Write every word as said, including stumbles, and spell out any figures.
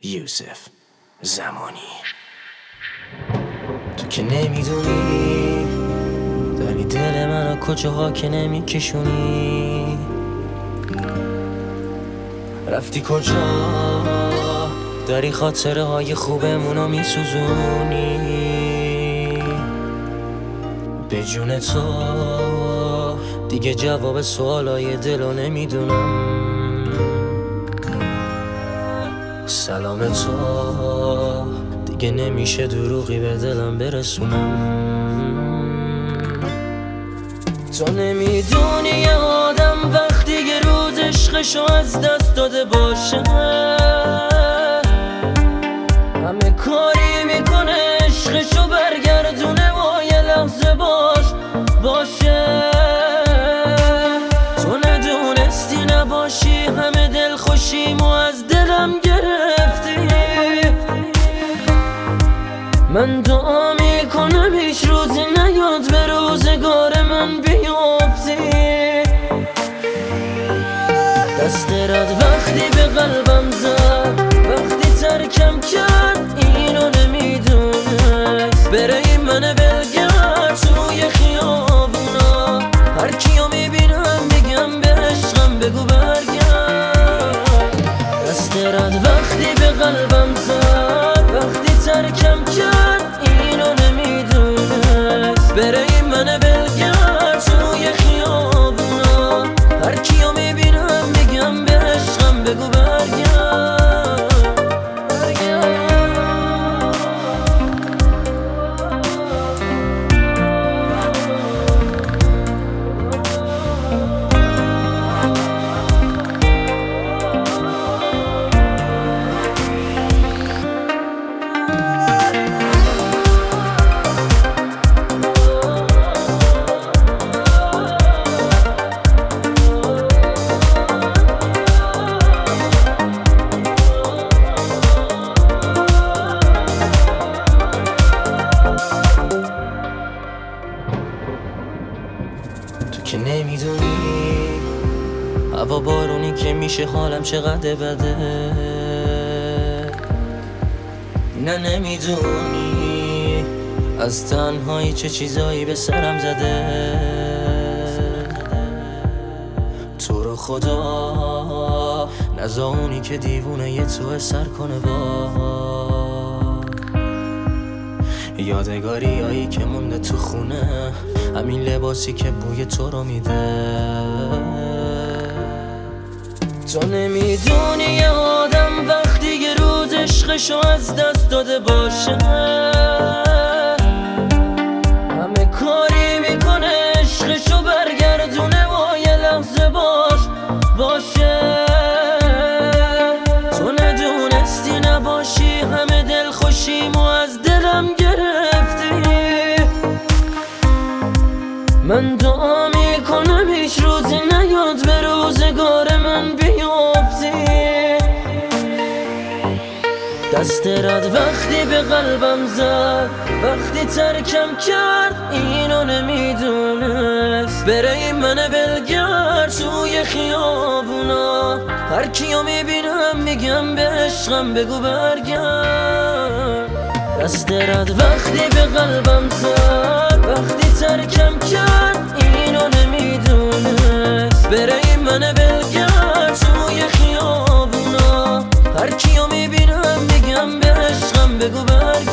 یوسف زمانی. تو که نمیدونی داری دل منو کجاها که نمیکشونی، رفتی کجا داری خاطره های خوبمونو میسوزونی. به جون تو دیگه جواب سوالای دلو نمیدونم. سلام تو دیگه نمیشه دروغی به دلم برسونم. تو نمیدونی یه آدم وقتی یه روز عشقشو از دست داده باشه همه کاری میکنه عشقشو برگردونه و یه لحظه باش باشه. تو ندونستی نباشی همه دل خوشیمو از دلم گرفتی. من دعا میکنم هیچ روزی نیاد به روزگار من بیافتی. دست رد وقتی به قلبم زد وقتی ترکم کرد اینو نمیدونست. بره این من بلگرد توی خیابونا هر کیو میبینم بگم به عشقم بگو برگرد. دست رد وقتی به قلبم زد وقتی ترکم کرد اینو نمیدونست. بره این من بلگرد توی خیابونا هر کیو میبینم بگم به عشقم بگو برگرد. که نمیدونی هوا بارونی که میشه حالم چقدر بده. نه نمیدونی از تنهایی چه چیزایی به سرم زده. تو رو خدا نزا اونی که دیوونه یه تو سر کنه با یادگاری هایی که مونده تو خونه، همین لباسی که بوی تو رو میده. تو نمیدونی یه آدم وقتی یه روز عشقشو از دست داده باشه همه کاری میکنه عشقشو برگردونه و یه لحظه باش باشه. تو ندونستی نباشی همه دل خوشیمو از دلم گرفتی. من دعا میکنم هیچ روزی نیاد به روزگار من بیافتی. دست رد وقتی به قلبم زد وقتی ترکم کرد اینو نمیدونست. بره این من بلگرد توی خیابونا هر کیو میبینم میگم به عشقم بگو برگرد. دست رد وقتی به قلبم زد وقتی ترکم کرد اینو نمیدونست. بره این من بلگرد توی خیابونا هر کیو میبینم میگم به عشقم بگو برگرد.